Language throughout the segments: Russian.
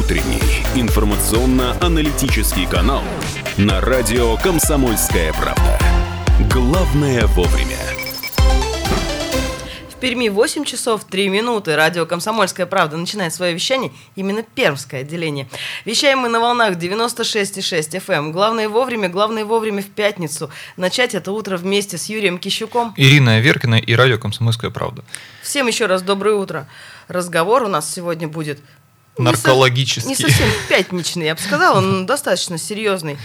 Утренний информационно-аналитический канал на радио «Комсомольская правда». Главное вовремя. В Перми 8 часов 3 минуты. Радио «Комсомольская правда» начинает свое вещание, именно Пермское отделение. Вещаем мы на волнах 96,6 FM. Главное вовремя в пятницу. Начать это утро вместе с Юрием Кищуком, Ириной Аверкиной и радио «Комсомольская правда». Всем еще раз доброе утро. Разговор у нас сегодня будет наркологический. Не совсем пятничный, я бы сказала, но достаточно серьезный.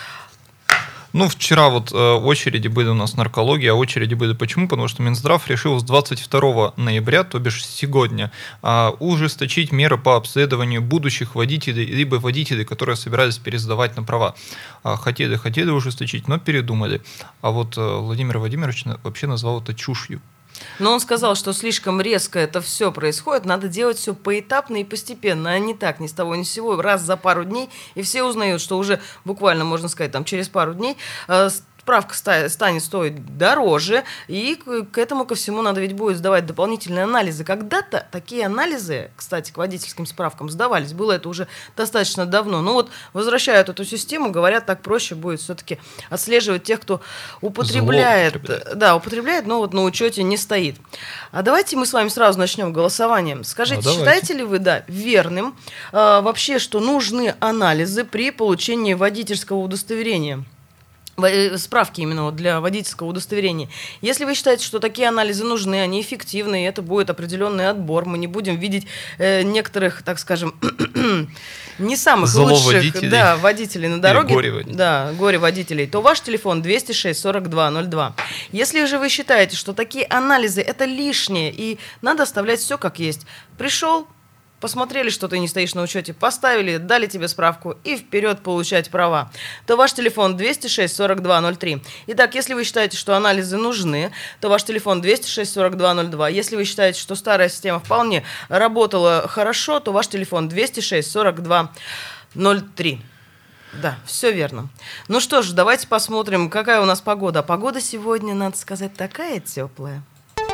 Вчера очереди были у нас наркологии, а очереди были почему? Потому что Минздрав решил с 22 ноября, то бишь сегодня, ужесточить меры по обследованию будущих водителей, либо водителей, которые собирались пересдавать на права. Хотели ужесточить, но передумали. А Владимир Владимирович вообще назвал это чушью. Но он сказал, что слишком резко это все происходит, надо делать все поэтапно и постепенно, а не так, ни с того ни с сего, раз за пару дней, и все узнают, что уже буквально, можно сказать, через пару дней справка станет стоить дороже, и к этому ко всему надо ведь будет сдавать дополнительные анализы. Когда-то такие анализы, кстати, к водительским справкам сдавались, было это уже достаточно давно. Но возвращают эту систему, говорят, так проще будет все-таки отслеживать тех, кто употребляет, но на учете не стоит. А давайте мы с вами сразу начнем голосование. Скажите, считаете ли вы верным вообще, что нужны анализы при получении водительского удостоверения? Справки именно для водительского удостоверения. Если вы считаете, что такие анализы нужны, они эффективны, и это будет определенный отбор, мы не будем видеть некоторых, так скажем, не самых лучших водителей на дороге, горе-водителей, то ваш телефон 206-42-02. Если же вы считаете, что такие анализы это лишнее, и надо оставлять все как есть, пришел, посмотрели, что ты не стоишь на учете, поставили, дали тебе справку и вперед получать права, то ваш телефон 206-42-03. Итак, если вы считаете, что анализы нужны, то ваш телефон 206-42-02. Если вы считаете, что старая система вполне работала хорошо, то ваш телефон 206-42-03. Да, все верно. Ну что ж, давайте посмотрим, какая у нас погода. Погода сегодня, надо сказать, такая теплая.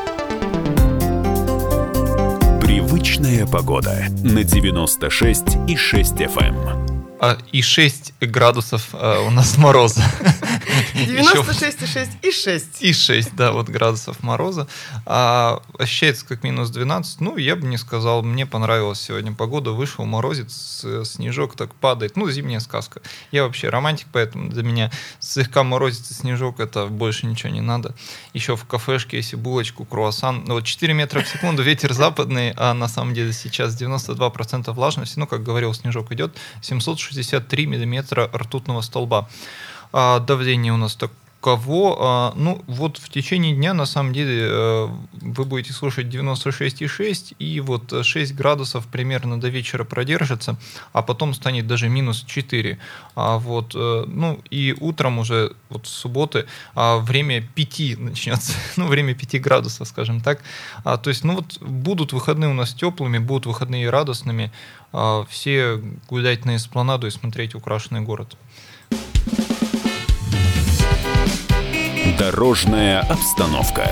Привычная погода на 96,6 FM. И 6 градусов у нас мороза. 96,6 и 6. И 6, градусов мороза. Ощущается как минус 12. Я бы не сказал. Мне понравилась сегодня погода. Вышел морозец, снежок так падает. Зимняя сказка. Я вообще романтик, поэтому для меня слегка морозец и снежок, это больше ничего не надо. Еще в кафешке, если булочку, круассан. 4 метра в секунду, ветер западный, а на самом деле сейчас 92% влажности. Как говорил, снежок идет. 763 миллиметра ртутного столба. Давление у нас таково. В течение дня, на самом деле, вы будете слушать 96,6, и 6 градусов примерно до вечера продержится, а потом станет даже минус 4. И утром уже с субботы время 5 начнется, время 5 градусов, скажем так. То есть, будут выходные у нас теплыми, будут выходные радостными, все гулять на эспланаду и смотреть украшенный город. Дорожная обстановка.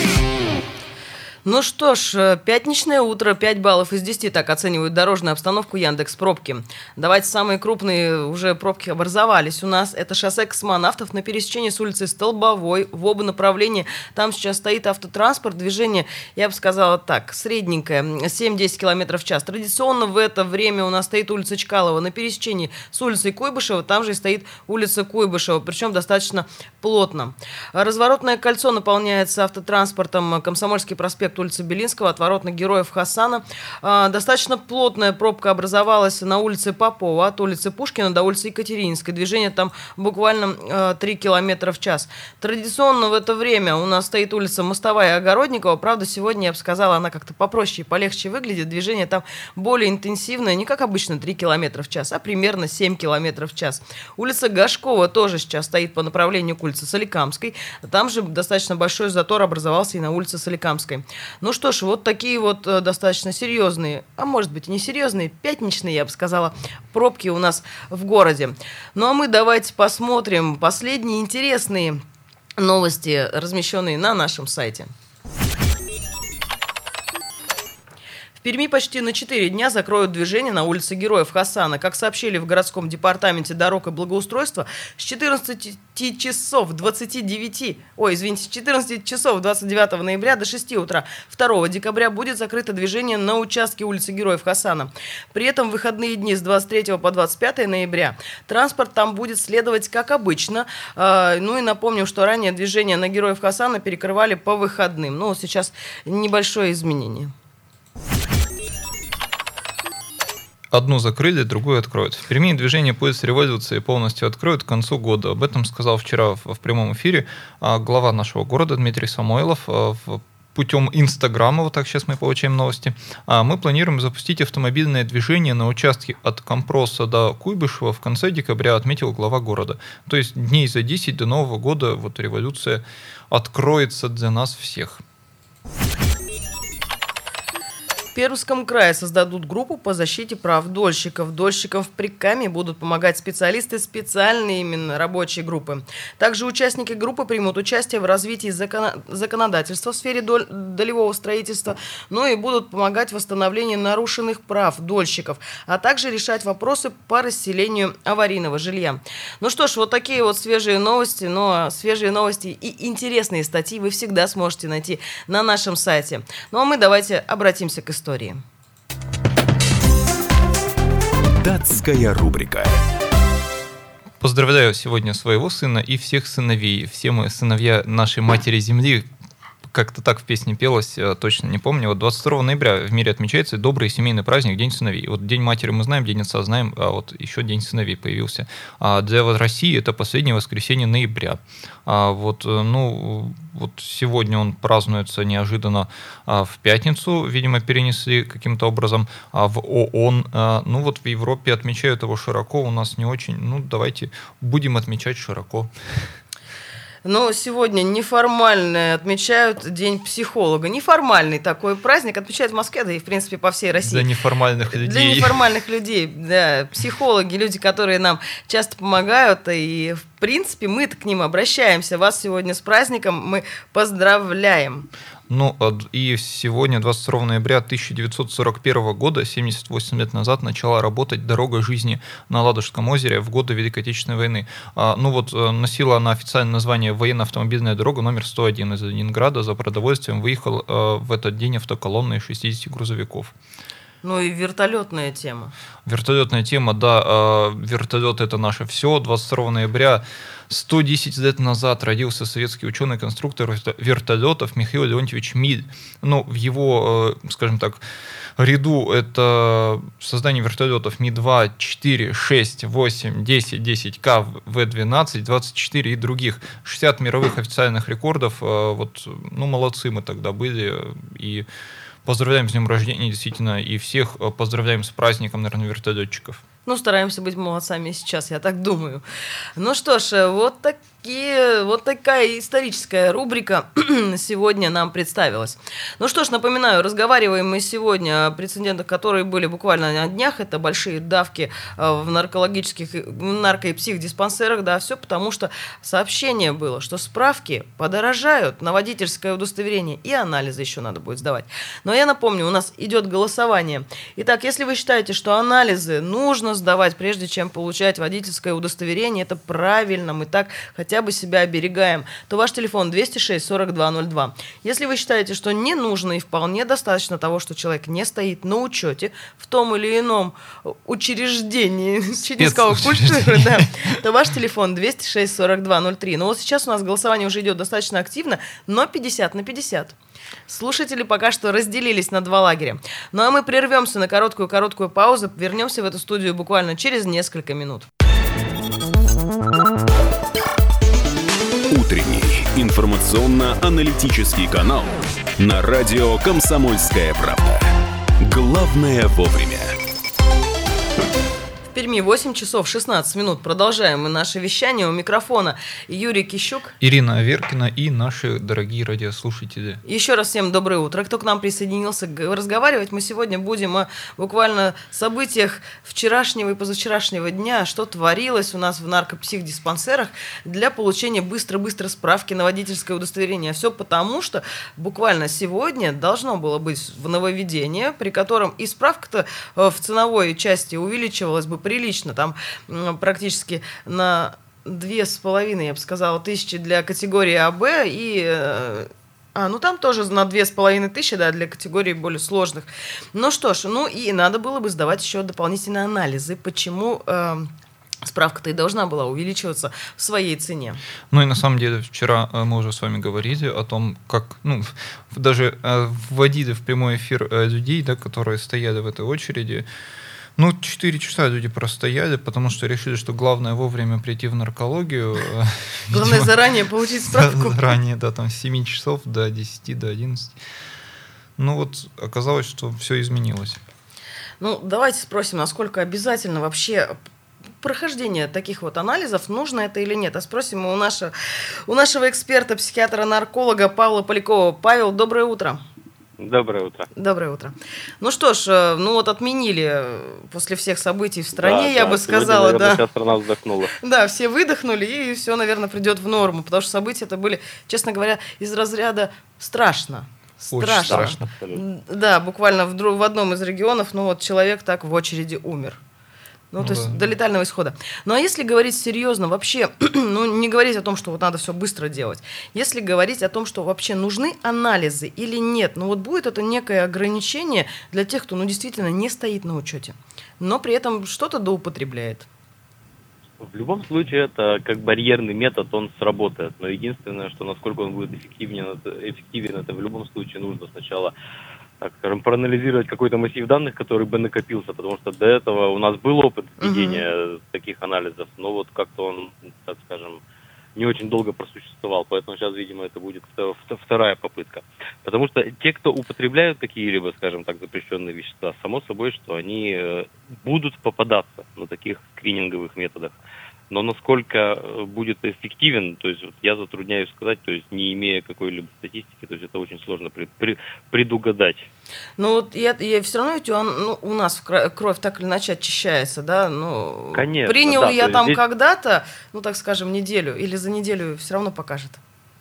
Ну что ж, пятничное утро, 5 баллов из 10, так оценивают дорожную обстановку Яндекс.Пробки. Давайте самые крупные уже пробки образовались у нас. Это шоссе Космонавтов на пересечении с улицы Столбовой в оба направления. Там сейчас стоит автотранспорт, движение, я бы сказала так, средненькое, 7-10 км в час. Традиционно в это время у нас стоит улица Чкалова на пересечении с улицей Куйбышева, там же и стоит улица Куйбышева, причем достаточно плотно. Разворотное кольцо наполняется автотранспортом, Комсомольский проспект, улица Белинского, отворот Героев Хасана. Достаточно плотная пробка образовалась на улице Попова, от улицы Пушкина до улицы Екатерининской. Движение там буквально 3 км в час. Традиционно в это время у нас стоит улица Мостовая, Огородникова. Правда, сегодня, я бы сказала, она как-то попроще и полегче выглядит. Движение там более интенсивное, не как обычно 3 км в час, а примерно 7 км в час. Улица Гашкова тоже сейчас стоит по направлению к улице Соликамской. Там же достаточно большой затор образовался и на улице Соликамской. Ну что ж, такие достаточно серьезные, а может быть и несерьезные, пятничные, я бы сказала, пробки у нас в городе. Ну а мы давайте посмотрим последние интересные новости, размещенные на нашем сайте. В Перми почти на 4 дня закроют движение на улице Героев Хасана. Как сообщили в городском департаменте дорог и благоустройства, с 14 часов 29 ноября до 6 утра 2 декабря будет закрыто движение на участке улицы Героев Хасана. При этом в выходные дни с 23 по 25 ноября транспорт там будет следовать как обычно. Ну и напомним, что ранее движение на Героев Хасана перекрывали по выходным. Но сейчас небольшое изменение. Одну закрыли, другую откроют. В Перми движение будет с революцией полностью откроют к концу года. Об этом сказал вчера в прямом эфире глава нашего города Дмитрий Самойлов путем Инстаграма. Вот так сейчас мы получаем новости. Мы планируем запустить автомобильное движение на участке от Компроса до Куйбышева в конце декабря, отметил глава города. То есть дней за 10 до Нового года вот революция откроется для нас всех. В Пермском крае создадут группу по защите прав дольщиков. Дольщикам в Прикамье будут помогать специалисты специальной именно рабочей группы. Также участники группы примут участие в развитии законодательства в сфере долевого строительства, ну и будут помогать в восстановлении нарушенных прав дольщиков, а также решать вопросы по расселению аварийного жилья. Ну что ж, вот такие вот свежие новости, но свежие новости и интересные статьи вы всегда сможете найти на нашем сайте. Ну а мы давайте обратимся к истории. Датская рубрика. Поздравляю сегодня своего сына и всех сыновей. Все мы сыновья нашей матери Земли. Как-то так в песне пелось, точно не помню. Вот 22 ноября в мире отмечается добрый семейный праздник День сыновей. Вот День матери мы знаем, День отца знаем, а вот еще День сыновей появился. Для России это последнее воскресенье ноября. Вот сегодня он празднуется неожиданно в пятницу, видимо, перенесли каким-то образом в ООН. Ну вот в Европе отмечают его широко, у нас не очень. Ну давайте будем отмечать широко. Но сегодня неформально отмечают День психолога. Неформальный такой праздник отмечают в Москве, да и, в принципе, по всей России. Для неформальных людей. Для неформальных людей, да. Психологи, люди, которые нам часто помогают, и, в принципе, мы-то к ним обращаемся. Вас сегодня с праздником мы поздравляем. Ну, и сегодня, 22 ноября 1941 года, 78 лет назад, начала работать «Дорога жизни» на Ладожском озере в годы Великой Отечественной войны. Носила она официальное название «Военно-автомобильная дорога номер 101» из Ленинграда. За продовольствием выехал в этот день автоколонна из 60 грузовиков. Ну и вертолетная тема. Вертолетная тема, да. Вертолет — это наше все. 22 ноября 110 лет назад родился советский ученый-конструктор вертолетов Михаил Леонтьевич Миль. Ну, в его, скажем так, ряду это создание вертолетов Ми-2, 4, 6, 8, 10, 10К, В-12, 24 и других. 60 мировых официальных рекордов. Молодцы мы тогда были. И поздравляем с днем рождения, действительно, и всех поздравляем с праздником, наверное, вертолетчиков. Ну, стараемся быть молодцами сейчас, я так думаю. Ну что ж, вот такая историческая рубрика сегодня нам представилась. Ну что ж, напоминаю, разговариваем мы сегодня о прецедентах, которые были буквально на днях. Это большие давки в нарко- и психдиспансерах. Да, все потому, что сообщение было, что справки подорожают на водительское удостоверение, и анализы еще надо будет сдавать. Но я напомню, у нас идет голосование. Итак, если вы считаете, что анализы нужно сдавать, прежде чем получать водительское удостоверение, это правильно, мы так хотя бы себя оберегаем, то ваш телефон 206-4202. Если вы считаете, что не нужно и вполне достаточно того, что человек не стоит на учете в том или ином учреждении, чуть не сказала культуры, да, то ваш телефон 206-4203. Но вот сейчас у нас голосование уже идет достаточно активно, но 50/50. Слушатели пока что разделились на два лагеря. Ну а мы прервемся на короткую паузу, вернемся в эту студию буквально через несколько минут. Утренний информационно-аналитический канал на радио «Комсомольская правда». Главное вовремя. В Перми 8 часов 16 минут. Продолжаем мы наше вещание. У микрофона Юрий Кищук. Ирина Аверкина и наши дорогие радиослушатели. Еще раз всем доброе утро. Кто к нам присоединился, разговаривать мы сегодня будем о буквально событиях вчерашнего и позавчерашнего дня, что творилось у нас в наркопсихдиспансерах для получения быстро-быстро справки на водительское удостоверение. Все потому, что буквально сегодня должно было быть нововведение, при котором и справка-то в ценовой части увеличивалась бы прилично, там практически на 2,5, я бы сказала, тысячи для категории АБ и... там тоже на 2500, да, для категорий более сложных. Ну что ж, и надо было бы сдавать еще дополнительные анализы, почему справка-то и должна была увеличиваться в своей цене. Ну и на самом деле вчера мы уже с вами говорили о том, как, даже вводили в прямой эфир людей, да, которые стояли в этой очереди. 4 часа люди простояли, потому что решили, что главное вовремя прийти в наркологию. Главное заранее получить справку. Заранее, да, там с 7 часов до 10, до 11. Оказалось, что все изменилось. Давайте спросим, насколько обязательно вообще прохождение таких вот анализов, нужно это или нет. А спросим мы у нашего эксперта, психиатра-нарколога Павла Полякова. Павел, доброе утро. Доброе утро. Доброе утро. Ну что ж, отменили после всех событий в стране, я бы сказала, сегодня, наверное, да. Вся страна вздохнула. Да, все выдохнули, и все, наверное, придет в норму, потому что события это были, честно говоря, из разряда страшно. Очень страшно. Да, буквально в одном из регионов, человек так в очереди умер. То есть до летального исхода. А если говорить серьезно, вообще, не говорить о том, что надо все быстро делать. Если говорить о том, что вообще нужны анализы или нет, будет это некое ограничение для тех, кто действительно не стоит на учете, но при этом что-то доупотребляет. В любом случае, это как барьерный метод, он сработает. Но единственное, что насколько он будет эффективен, это в любом случае нужно сначала, так скажем, проанализировать какой-то массив данных, который бы накопился, потому что до этого у нас был опыт введения таких анализов, но как-то он, так скажем, не очень долго просуществовал, поэтому сейчас, видимо, это будет вторая попытка. Потому что те, кто употребляют какие-либо, скажем так, запрещенные вещества, само собой, что они будут попадаться на таких скрининговых методах. Но насколько будет эффективен, то есть я затрудняюсь сказать, то есть не имея какой-либо статистики, то есть это очень сложно предугадать. Я все равно у нас кровь так или иначе очищается, да? Конечно. Принял да, я там здесь... когда-то, так скажем, неделю, или за неделю все равно покажет.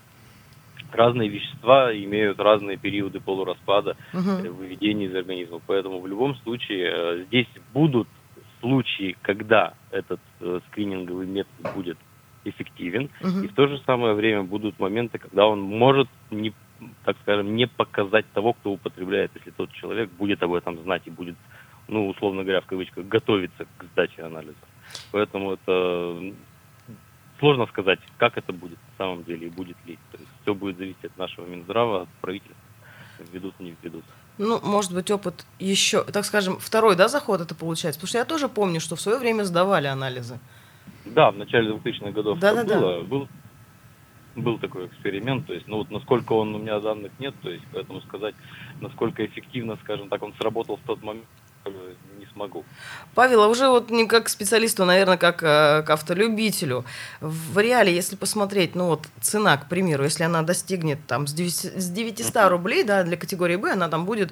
Разные вещества имеют разные периоды полураспада, выведения из организма, поэтому в любом случае здесь будут случаи, когда этот скрининговый метод будет эффективен, и в то же самое время будут моменты, когда он может не показать того, кто употребляет, если тот человек будет об этом знать и будет, условно говоря, в кавычках, готовиться к сдаче анализа. Поэтому это сложно сказать, как это будет на самом деле и будет ли. То есть все будет зависеть от нашего Минздрава, от правительства, введут, не введут. Может быть, опыт еще, так скажем, второй, да, заход это получается? Потому что я тоже помню, что в свое время сдавали анализы. Да, в начале 2000-х годов было. Был такой эксперимент, то есть, насколько у меня данных нет, то есть, поэтому сказать, насколько эффективно, скажем так, он сработал в тот момент, не смогу. Павел, а уже не как специалисту, наверное, как к автолюбителю. В реале, если посмотреть, цена, к примеру, если она достигнет там с 900 рублей, да, для категории Б, она там будет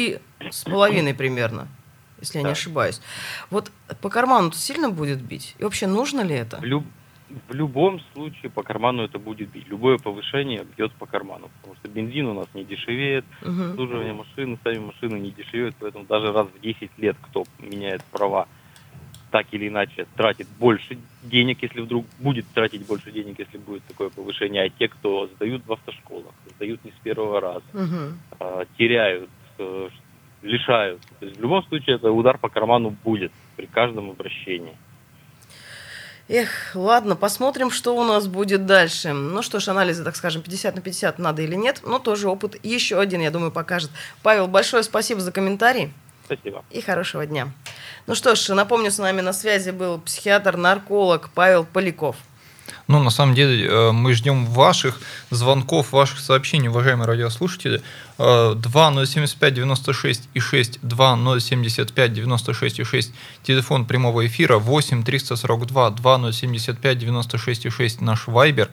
3,5 примерно, если я не ошибаюсь. По карману сильно будет бить? И вообще нужно ли это? В любом случае по карману это будет бить. Любое повышение бьет по карману, потому что бензин у нас не дешевеет, обслуживание машины, сами машины не дешевеют, поэтому даже раз в 10 лет кто меняет права, так или иначе тратит больше денег, если вдруг будет тратить больше денег, если будет такое повышение, а те, кто сдают в автошколах, сдают не с первого раза, теряют, лишают. То есть в любом случае это удар по карману будет при каждом обращении. Ладно, посмотрим, что у нас будет дальше. Что ж, анализы, так скажем, 50/50 надо или нет, но тоже опыт еще один, я думаю, покажет. Павел, большое спасибо за комментарий. Спасибо. И хорошего дня. Что ж, напомню, с нами на связи был психиатр-нарколог Павел Поляков. Ну, на самом деле, мы ждем ваших звонков, ваших сообщений, уважаемые радиослушатели. 2075-96-6, 2075-96-6, телефон прямого эфира, 8-342-2075-96-6, наш вайбер,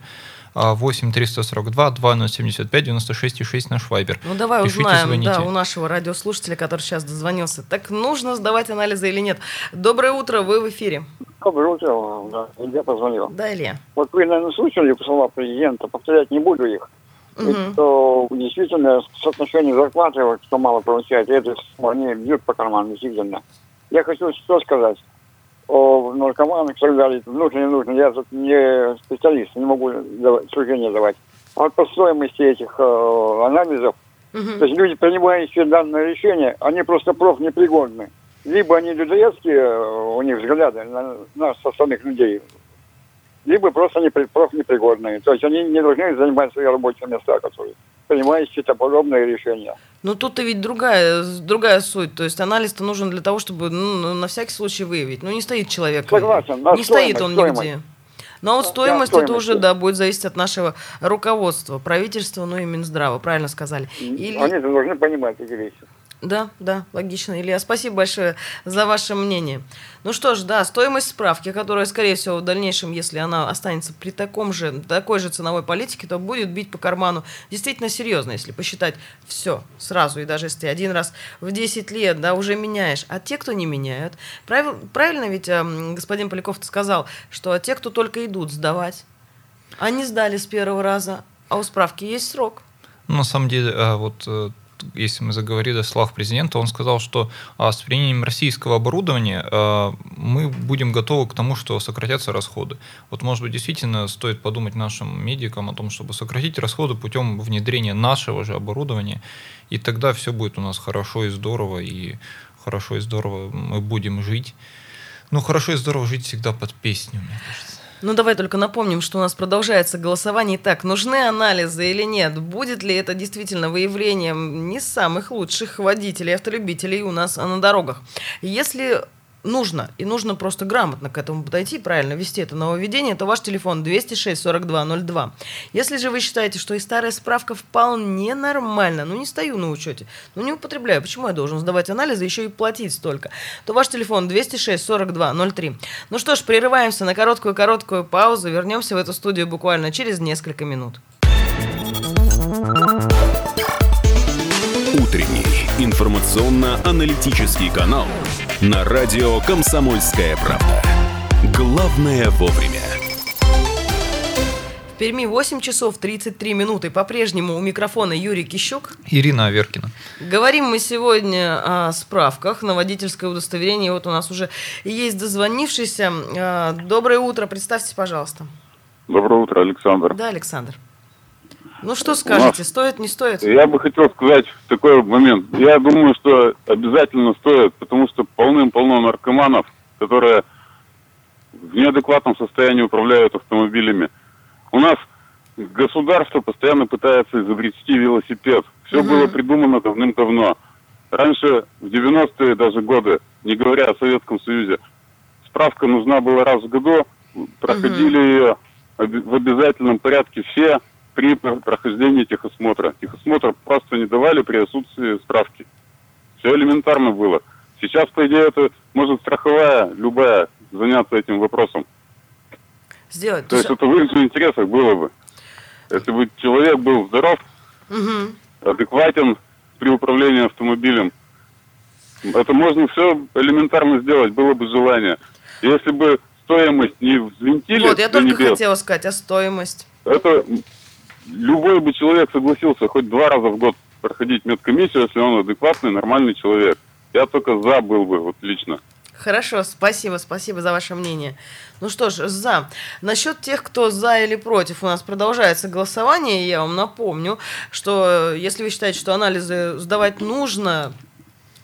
8-342-2075-96-6, наш вайбер. Ну, давай Пишите, узнаем, звоните. да, у нашего радиослушателя, который сейчас дозвонился. Так нужно сдавать анализы или нет? Доброе утро, вы в эфире. Доброе утро, да, Илья позвонил. Да, Илья. Вот вы, наверное, слышали слова президента, повторять не буду их. Что действительно соотношение зарплаты, вот, что мало получает, это они бьют по карману, действительно. Я хочу что сказать о наркоманах и так далее. Нужно, не нужно. Я тут не специалист, не могу суждения давать. А вот по стоимости этих анализов, то есть люди, принимающие данное решение, они просто профнепригодны. Либо они людоедские, у них взгляды на нас, остальных людей, либо просто они профнепригодные. То есть они не должны занимать свои рабочие места, которые принимают какие-то подобные решения. Ну, тут-то ведь другая суть. То есть анализ-то нужен для того, чтобы на всякий случай выявить. Ну, не стоит человек. Согласен. Не стоит он нигде. Но вот стоимость, это уже, да, будет зависеть от нашего руководства, правительства, ну и Минздрава, правильно сказали. Они должны понимать эти вещи. Да, логично. Илья, спасибо большое за ваше мнение. Ну что ж, да, стоимость справки, которая, скорее всего, в дальнейшем, если она останется при такой же ценовой политике, то будет бить по карману действительно серьезно, если посчитать все сразу, и даже если ты один раз в 10 лет, да, уже меняешь. А те, кто не меняют, правильно ведь господин Поляков сказал, что те, кто только идут сдавать, они сдали с первого раза, а у справки есть срок. Ну, на самом деле, вот если мы заговорили о словах президента, он сказал, что с применением российского оборудования мы будем готовы к тому, что сократятся расходы. Вот, может быть, действительно стоит подумать нашим медикам о том, чтобы сократить расходы путем внедрения нашего же оборудования, и тогда все будет у нас хорошо и здорово мы будем жить. Ну, хорошо и здорово жить всегда под песню, мне кажется. Ну, давай только напомним, что у нас продолжается голосование. Итак, нужны анализы или нет? Будет ли это действительно выявлением не самых лучших водителей, автолюбителей у нас на дорогах? Если нужно, и нужно просто грамотно к этому подойти, правильно вести это нововведение, то ваш телефон 206-42-02. Если же вы считаете, что и старая справка вполне нормально, ну не стою на учете, ну не употребляю, почему я должен сдавать анализы, еще и платить столько, то ваш телефон 206-42-03. Ну что ж, прерываемся на короткую паузу, вернемся в эту студию буквально через несколько минут. Утренний информационно-аналитический канал на радио «Комсомольская правда». Главное вовремя. В Перми 8 часов 33 минуты. По-прежнему у микрофона Юрий Кищук. Ирина Аверкина. Говорим мы сегодня о справках на водительское удостоверение. Вот у нас уже есть дозвонившийся. Доброе утро. Представьте, пожалуйста. Доброе утро, Александр. Да, Александр. Ну что скажете, стоит, не стоит? Я бы хотел сказать такой момент. Я думаю, что обязательно стоит, потому что полным-полно наркоманов, которые в неадекватном состоянии управляют автомобилями. У нас государство постоянно пытается изобрести велосипед. Все было придумано давным-давно. Раньше, в 90-е даже годы, не говоря о Советском Союзе, справка нужна была раз в году, проходили ее в обязательном порядке все при прохождении техосмотра. Техосмотр просто не давали при отсутствии справки. Все элементарно было. Сейчас, по идее, это может страховая, любая, заняться этим вопросом. Сделать. То есть это в их же интересах было бы. Если бы человек был здоров, адекватен при управлении автомобилем, это можно все элементарно сделать, было бы желание. Если бы стоимость не взвинтили вот, я до только небес, хотела сказать, а стоимость? Это любой бы человек согласился хоть 2 раза в год проходить медкомиссию, если он адекватный, нормальный человек. Я только за был бы, вот лично. Хорошо, спасибо за ваше мнение. Ну что ж, за. Насчет тех, кто за или против, у нас продолжается голосование. Я вам напомню, что если вы считаете, что анализы сдавать нужно,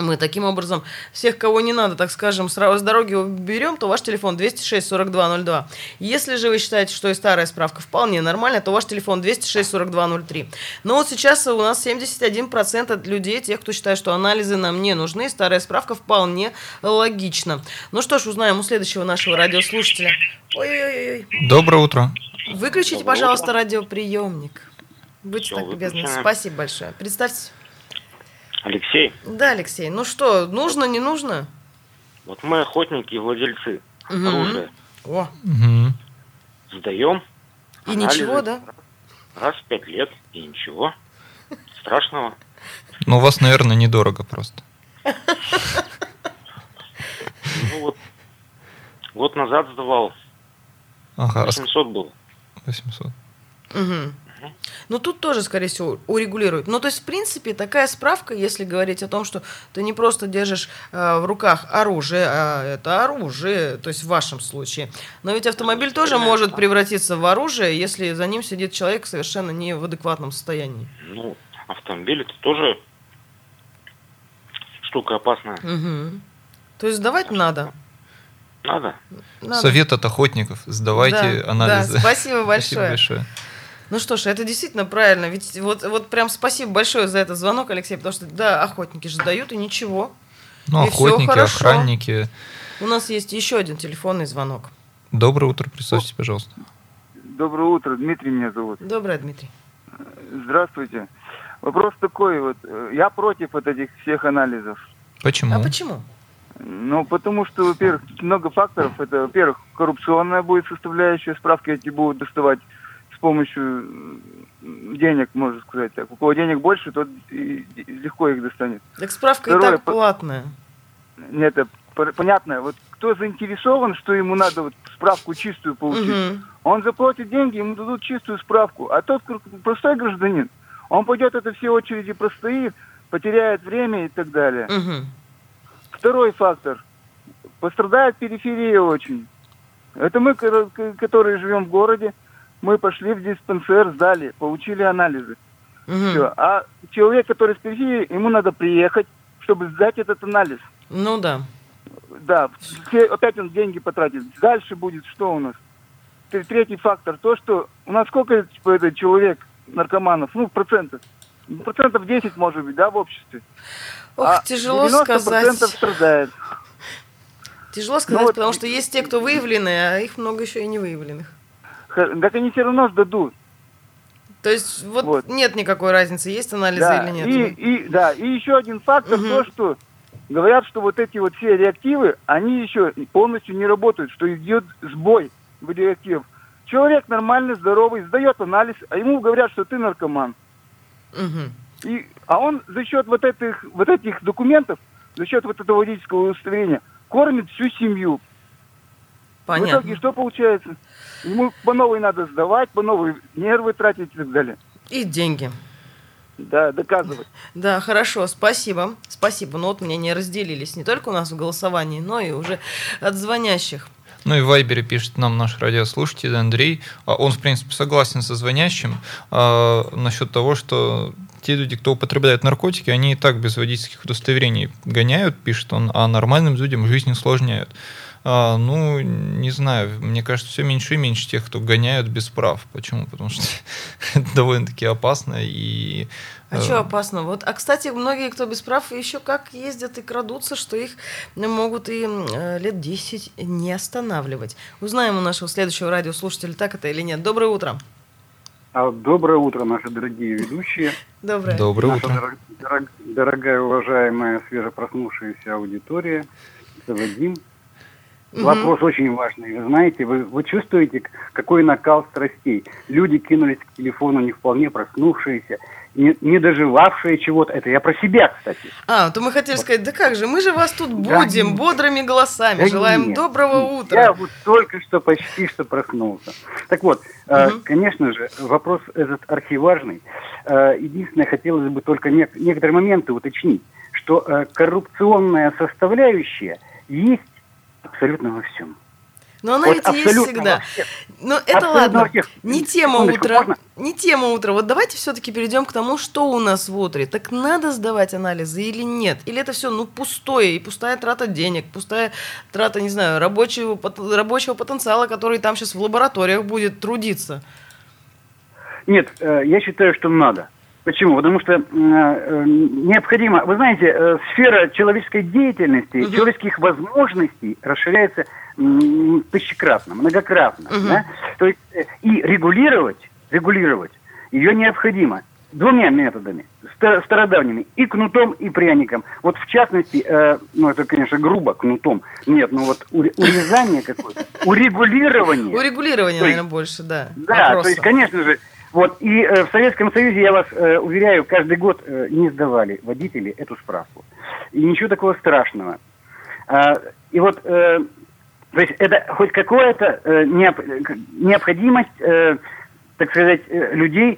Мы таким образом всех, кого не надо, так скажем, сразу с дороги уберем, то ваш телефон 206-42-02. Если же вы считаете, что и старая справка вполне нормальная, то ваш телефон 206-42-03. Но вот сейчас у нас 71% от людей, тех, кто считает, что анализы нам не нужны, старая справка вполне логична. Ну что ж, узнаем у следующего нашего радиослушателя. Ой-ой-ой. Доброе утро. Выключите, пожалуйста, радиоприемник. Будьте так любезны. Спасибо большое. Представьтесь. Алексей. Да, Алексей. Ну что, нужно, не нужно? Вот мы охотники и владельцы оружия. О. Сдаем. И анализы ничего, да? Раз в 5 лет, и ничего. Страшного. Ну, у вас, наверное, недорого просто. Ну вот, год назад сдавал. Ага. 800 было. 800. Угу. Ну, тут тоже, скорее всего, урегулируют. Ну, то есть, в принципе, такая справка, если говорить о том, что ты не просто держишь в руках оружие, а это оружие, то есть в вашем случае. Но ведь автомобиль тоже может превратиться в оружие, если за ним сидит человек совершенно не в адекватном состоянии. Ну, автомобиль это тоже штука опасная. Угу. То есть сдавать надо. Надо. Совет от охотников. Сдавайте анализы. Да, спасибо большое. Спасибо большое. Ну что ж, это действительно правильно. Ведь вот прям спасибо большое за этот звонок, Алексей, потому что, да, охотники же дают, и ничего. Ну, и охотники, хорошо. охранники. У нас есть еще один телефонный звонок. Доброе утро, представьтесь, пожалуйста. Доброе утро, Дмитрий меня зовут. Доброе, Дмитрий. Здравствуйте. Вопрос такой вот, я против вот этих всех анализов. Почему? А почему? Ну, потому что, во-первых, много факторов. Это, во-первых, коррупционная будет составляющая, справки эти будут доставать с помощью денег, можно сказать так. У кого денег больше, тот легко их достанет. Так справка Второе, и так платная. Нет, это понятно. Вот кто заинтересован, что ему надо вот справку чистую получить, он заплатит деньги, ему дадут чистую справку. А тот простой гражданин, он пойдет это все очереди простоит, потеряет время и так далее. Второй фактор. Пострадает периферия очень. Это мы, которые живем в городе, мы пошли в диспансер, сдали, получили анализы. Все. А человек, который с периферии, ему надо приехать, чтобы сдать этот анализ. Ну да. Да, опять он деньги потратит. Дальше будет что у нас? Третий фактор. То, что у нас сколько человек, наркоманов, ну, процентов 10, может быть, да, в обществе. Ох, тяжело сказать. 90% страдает. Тяжело сказать, потому что есть те, кто выявлены, а их много еще и не выявленных. Так они все равно сдадут. То есть вот нет никакой разницы, есть анализы или нет. И еще один фактор, то, что говорят, что вот эти вот все реактивы, они еще полностью не работают, что идет сбой в реактивах. Человек нормальный, здоровый, сдает анализ, а ему говорят, что ты наркоман. А он за счет вот этих документов, за счет вот этого водительского удостоверения, кормит всю семью. Понятно. В итоге что получается? Ему по новой надо сдавать, по новой нервы тратить и так далее. И деньги. Да, доказывать. Да, хорошо, спасибо. Спасибо. Но вот мнения разделились не только у нас в голосовании, но и уже от звонящих. Ну и в Вайбере пишет нам наш радиослушатель Андрей. Он, в принципе, согласен со звонящим насчет того, что те люди, кто употребляет наркотики, они и так без водительских удостоверений гоняют, пишет он, а нормальным людям жизнь усложняют. Ну, не знаю, мне кажется, все меньше и меньше тех, кто гоняют без прав. Почему? Потому что это довольно-таки опасно. А что опасно? Вот, кстати, многие, кто без прав, еще как ездят и крадутся, что их могут и лет 10 не останавливать. Узнаем у нашего следующего радиослушателя, так это или нет. Доброе утро. Доброе утро, наши дорогие ведущие. Доброе утро. Дорогая, уважаемая, свежепроснувшаяся аудитория. Это Вадим. Вопрос очень важный. Вы знаете, вы чувствуете, какой накал страстей? Люди кинулись к телефону не вполне проснувшиеся, не доживавшие чего-то. Это я про себя, кстати. То мы хотели сказать, да как же, мы же вас тут будем бодрыми голосами, желаем доброго утра. Я вот только что почти что проснулся. Так вот, конечно же, вопрос этот архиважный. Единственное, хотелось бы только некоторые моменты уточнить, что коррупционная составляющая есть абсолютно во всем. Но она ведь есть всегда. Но это ладно. Не тема утра. Не тема утра. Вот давайте все-таки перейдем к тому, что у нас в утре. Так надо сдавать анализы или нет? Или это все пустое, и пустая трата денег, пустая трата, не знаю, рабочего потенциала, который там сейчас в лабораториях будет трудиться? Нет, я считаю, что надо. Почему? Потому что необходимо... Вы знаете, сфера человеческой деятельности, человеческих возможностей расширяется тысячекратно, многократно. Да? То есть и регулировать ее необходимо двумя методами, стародавними, и кнутом, и пряником. Вот в частности, это, конечно, грубо, кнутом. Нет, урезание какое-то, урегулирование. Урегулирование, наверное, больше, да. Да, вопроса. То есть, конечно же, и в Советском Союзе, я вас уверяю, каждый год не сдавали водители эту справку. И ничего такого страшного. То есть это хоть какая-то необходимость, так сказать, людей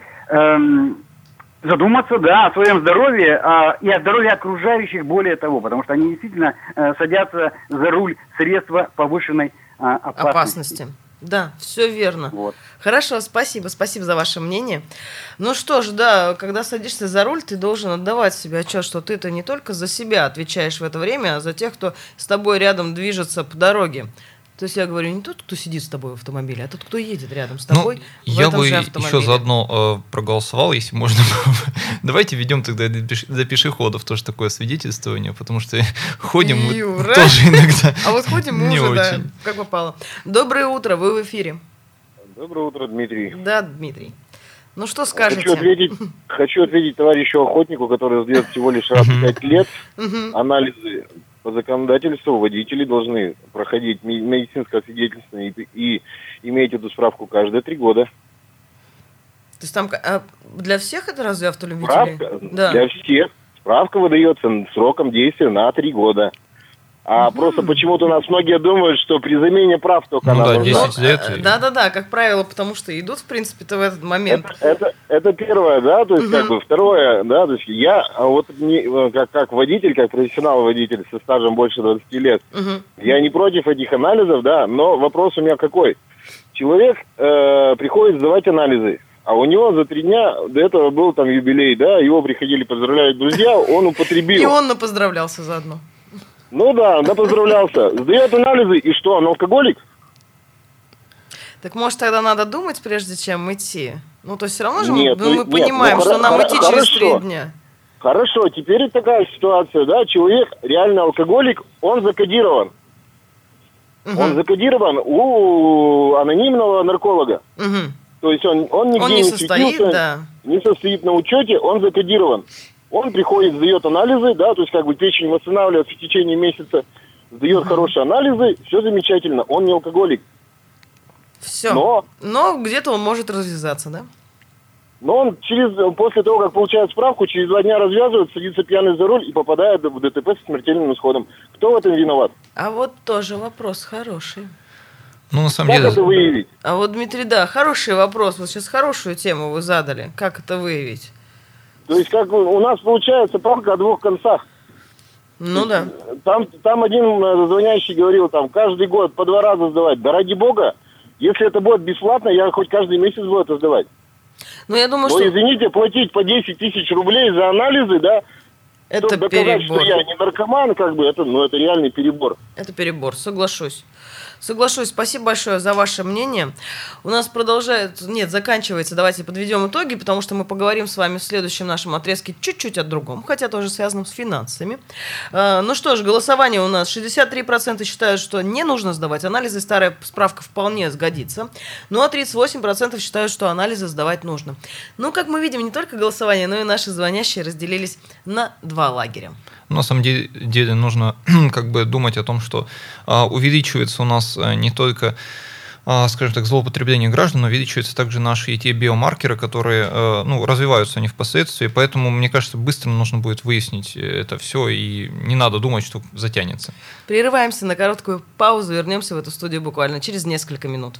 задуматься, да, о своем здоровье и о здоровье окружающих, более того, потому что они действительно садятся за руль средства повышенной опасности. Да, все верно. Вот. Хорошо, спасибо за ваше мнение. Ну что ж, да, когда садишься за руль, ты должен отдавать себе отчет, что ты-то не только за себя отвечаешь в это время, а за тех, кто с тобой рядом движется по дороге. То есть я говорю не тот, кто сидит с тобой в автомобиле, а тот, кто едет рядом с тобой в этом же автомобиле. Я бы еще заодно проголосовал, если можно. Давайте ведем тогда для пешеходов тоже такое свидетельствование, потому что ходим мы тоже иногда. А вот ходим мы уже, да, как попало. Доброе утро, вы в эфире. Доброе утро, Дмитрий. Да, Дмитрий. Ну что скажете? Хочу ответить товарищу охотнику, который сдает всего лишь раз в 5 лет анализы. По законодательству водители должны проходить медицинское свидетельство и иметь эту справку каждые 3 года. То есть там для всех это разве автолюбителей? Да. Для всех. Справка выдается сроком действия на 3 года. А просто почему-то у нас многие думают, что при замене прав только надо. 10 лет. Да, как правило, потому что идут, в принципе-то в этот момент. Это первое, да, то есть второе, да, то есть я как водитель, как профессионал-водитель со стажем больше 20 лет, я не против этих анализов, да, но вопрос у меня какой? Человек приходит сдавать анализы, а у него за 3 дня до этого был там юбилей, да, его приходили поздравлять друзья, он употребил. И он напоздравлялся заодно. Ну да, поздравлялся. Сдает анализы, и что, он алкоголик? Так может тогда надо думать, прежде чем идти? Ну то есть все равно же мы понимаем, что нам идти через 3 дня. Хорошо, теперь такая ситуация, да, человек реально алкоголик, он закодирован. Он закодирован у анонимного нарколога. То есть он нигде не светился, не состоит на учете, он закодирован. Он приходит, сдает анализы, да, то есть печень восстанавливается в течение месяца, сдает хорошие анализы, все замечательно, он не алкоголик. Все. Но где-то он может развязаться, да? Но он после того, как получает справку, через 2 дня развязывает, садится пьяный за руль и попадает в ДТП с смертельным исходом. Кто в этом виноват? А вот тоже вопрос хороший. Ну, на самом деле... Как это выявить? А вот, Дмитрий, да, хороший вопрос. Вот сейчас хорошую тему вы задали. Как это выявить? То есть, как у нас получается палка о 2 концах. Ну да. Там один звонящий говорил, каждый год по 2 раза сдавать. Да ради бога, если это будет бесплатно, я хоть каждый месяц буду это сдавать. Ну, я думаю, извините, платить по 10 тысяч рублей за анализы, да? Это чтобы доказать, перебор. что я не наркоман, это реальный перебор. Это перебор, соглашусь. Спасибо большое за ваше мнение. У нас заканчивается. Давайте подведем итоги, потому что мы поговорим с вами в следующем нашем отрезке чуть-чуть о другом, хотя тоже связанном с финансами. Ну что ж, голосование у нас 63% считают, что не нужно сдавать анализы, старая справка вполне сгодится. Ну а 38% считают, что анализы сдавать нужно. Ну, как мы видим, не только голосование, но и наши звонящие разделились на 2 лагеря. На самом деле нужно думать о том, что увеличивается у нас не только, скажем так, злоупотребление граждан, но увеличиваются также наши и те биомаркеры, которые развиваются они впоследствии. Поэтому, мне кажется, быстро нужно будет выяснить это все, и не надо думать, что затянется. Прерываемся на короткую паузу, вернемся в эту студию буквально через несколько минут.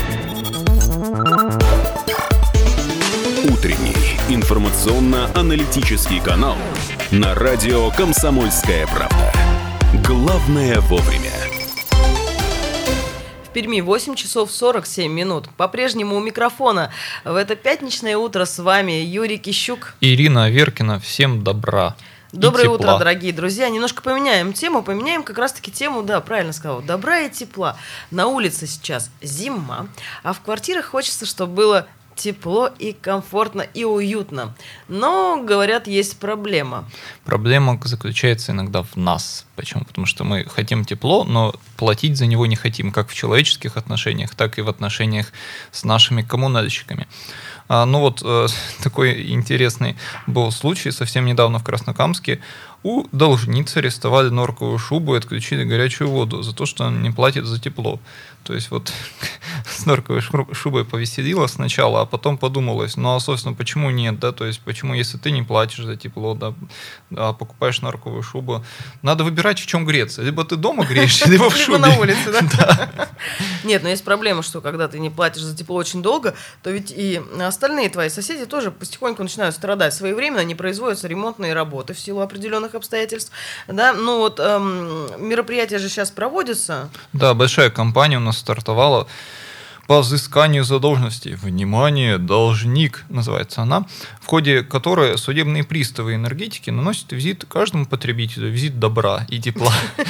Утренний информационно-аналитический канал на радио «Комсомольская правда». Главное вовремя. Перми 8 часов 47 минут. По-прежнему у микрофона в это пятничное утро с вами Юрий Кищук. Ирина Аверкина. Всем добра. Доброе утро, дорогие друзья. Немножко поменяем тему. Поменяем как раз-таки тему, да, правильно сказал, добра и тепла. На улице сейчас зима, а в квартирах хочется, чтобы было тепло и комфортно и уютно. Но, говорят, есть проблема. Проблема заключается иногда в нас. Почему? Потому что мы хотим тепло, но платить за него не хотим, как в человеческих отношениях, так и в отношениях с нашими коммунальщиками. Такой интересный был случай совсем недавно в Краснокамске. У должницы арестовали норковую шубу и отключили горячую воду за то, что она не платит за тепло. То есть вот с норковой шубой повеселила сначала, а потом подумалось, собственно, почему нет, да, то есть почему, если ты не платишь за тепло, да, а покупаешь норковую шубу, надо выбирать, в чем греться. Либо ты дома греешься, либо в шубе. Либо на улице, да? Нет, но есть проблема, что когда ты не платишь за тепло очень долго, то ведь и остальные твои соседи тоже потихоньку начинают страдать. Своевременно не производятся ремонтные работы в силу определенных обстоятельств. Да? Мероприятия же сейчас проводятся. Да, большая компания у нас стартовала по взысканию задолженностей. Внимание, должник, называется она, в ходе которой судебные приставы энергетики наносят визит каждому потребителю, визит добра и тепла.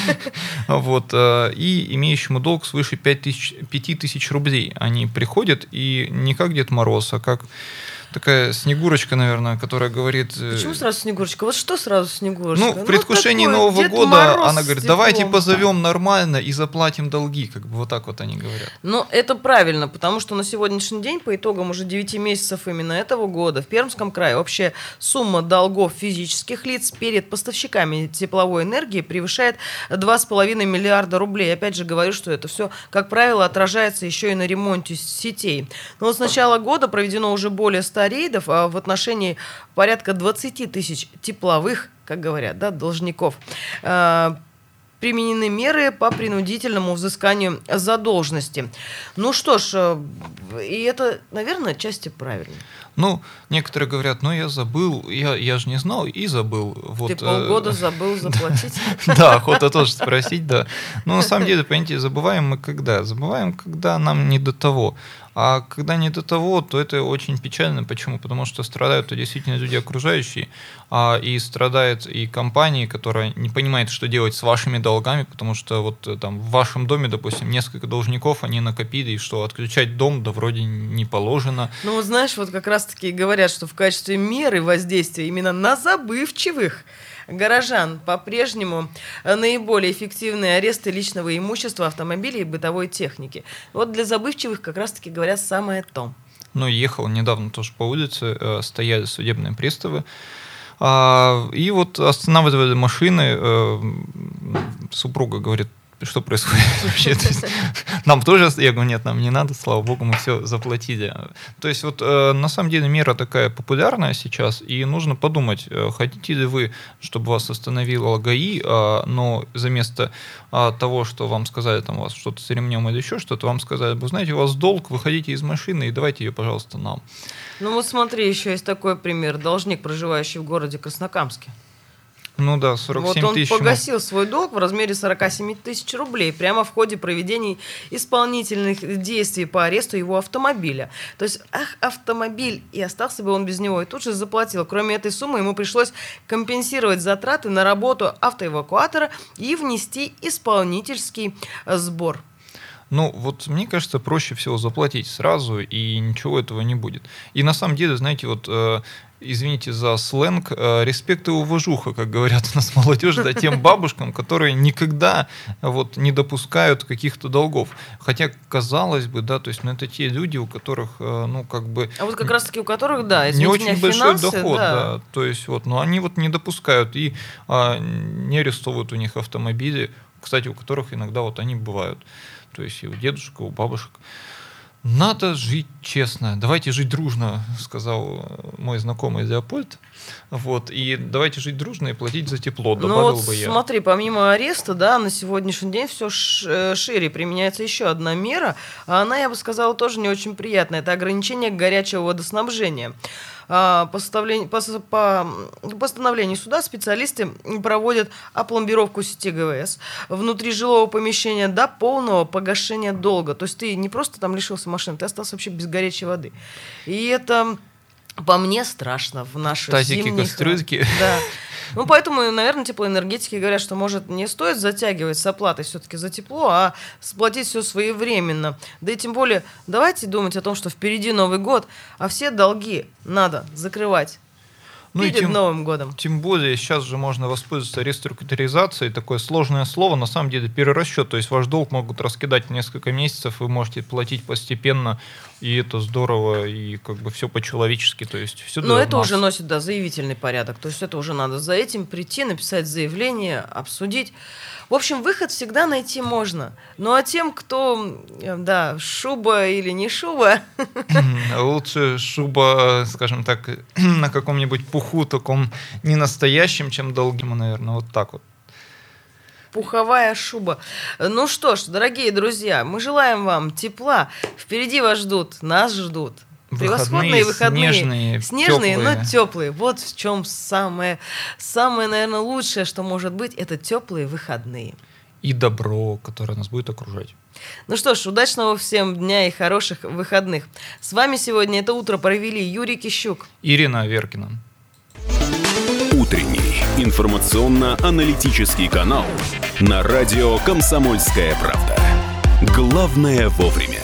И имеющему долг свыше 5000 рублей. Они приходят, и не как Дед Мороз, а как такая Снегурочка, наверное, которая говорит... Почему сразу Снегурочка? Вот что сразу Снегурочка? В предвкушении Нового года она говорит, давайте позовем нормально и заплатим долги. Как бы вот так вот они говорят. Это правильно, потому что на сегодняшний день, по итогам уже 9 месяцев именно этого года, в Пермском крае общая сумма долгов физических лиц перед поставщиками тепловой энергии превышает 2,5 миллиарда рублей. Опять же говорю, что это все, как правило, отражается еще и на ремонте сетей. С начала года проведено уже более 100 рейдов в отношении порядка 20 тысяч тепловых, как говорят, да, должников. Применены меры по принудительному взысканию задолженности. И это, наверное, отчасти правильно. Некоторые говорят, я забыл, я же не знал и забыл. Ты полгода забыл заплатить? Да, охота тоже спросить, да. Но на самом деле, понимаете, забываем мы когда? Забываем, когда нам не до того. А когда не до того, то это очень печально. Почему? Потому что страдают действительно люди окружающие, и страдает и компания, которая не понимает, что делать с вашими долгами, потому что там в вашем доме, допустим, несколько должников, они накопили, и что отключать дом, да вроде не положено. Знаешь, как раз-таки говорят, что в качестве меры воздействия именно на забывчивых горожан по-прежнему наиболее эффективные аресты личного имущества, автомобилей и бытовой техники. Для забывчивых как раз-таки говорят самое то. Ехал недавно тоже по улице, стояли судебные приставы, и останавливали машины, супруга говорит, что происходит вообще? Нам тоже, я говорю, нет, нам не надо, слава богу, мы все заплатили. То есть на самом деле мера такая популярная сейчас, и нужно подумать, хотите ли вы, чтобы вас остановила ГАИ, но заместо того, что вам сказали, там у вас что-то с ремнем или еще что-то, вам сказали, вы знаете, у вас долг, выходите из машины и давайте ее, пожалуйста, нам. Смотри, еще есть такой пример. Должник, проживающий в городе Краснокамске. 47 тысяч. Он погасил свой долг в размере 47 тысяч рублей прямо в ходе проведения исполнительных действий по аресту его автомобиля. То есть, автомобиль, и остался бы он без него, и тут же заплатил. Кроме этой суммы, ему пришлось компенсировать затраты на работу автоэвакуатора и внести исполнительский сбор. Мне кажется, проще всего заплатить сразу, и ничего этого не будет. И на самом деле, знаете, извините за сленг, респект и уважуха, как говорят у нас молодежь, тем бабушкам, которые никогда не допускают каких-то долгов. Хотя, казалось бы, да, то есть, это те люди, у которых, как раз-таки у которых, да, не очень большой доход, да. То есть, они не допускают и не арестовывают у них автомобили, кстати, у которых иногда они бывают. То есть и у дедушек, и у бабушек. Надо жить честно. Давайте жить дружно, сказал мой знакомый Леопольд. И давайте жить дружно и платить за тепло, добавил бы я. Смотри, помимо ареста, да, на сегодняшний день все шире применяется еще одна мера. Она, я бы сказала, тоже не очень приятная. Это ограничение горячего водоснабжения. по постановлению суда специалисты проводят опломбировку сети ГВС внутри жилого помещения до полного погашения долга. То есть ты не просто там лишился машины, ты остался вообще без горячей воды. И это, по мне, страшно в наши тазики, кастрюльки. Да. Ну, поэтому, наверное, теплоэнергетики говорят, что, может, не стоит затягивать с оплатой все-таки за тепло, а сплатить все своевременно. Да и тем более, давайте думать о том, что впереди Новый год, а все долги надо закрывать перед Новым годом. Тем более, сейчас же можно воспользоваться реструктуризацией. Такое сложное слово, на самом деле, перерасчет. То есть ваш долг могут раскидать в несколько месяцев, вы можете платить постепенно, и это здорово, и как бы все по-человечески. То есть все. Но это уже носит, заявительный порядок. То есть это уже надо за этим прийти, написать заявление, обсудить. В общем, выход всегда найти можно. Ну а тем, кто, шуба или не шуба... Лучше шуба, скажем так, на каком-нибудь пуху таком не настоящем, чем долгим, наверное, вот так вот. Пуховая шуба. Ну что ж, дорогие друзья, мы желаем вам тепла. Впереди вас ждут, нас ждут. Превосходные выходные. Снежные, но теплые. Вот в чем самое, наверное, лучшее, что может быть, это теплые выходные. И добро, которое нас будет окружать. Ну что ж, удачного всем дня и хороших выходных. С вами сегодня это утро провели Юрий Кищук, Ирина Аверкина. Утренний информационно-аналитический канал на радио «Комсомольская правда». Главное вовремя.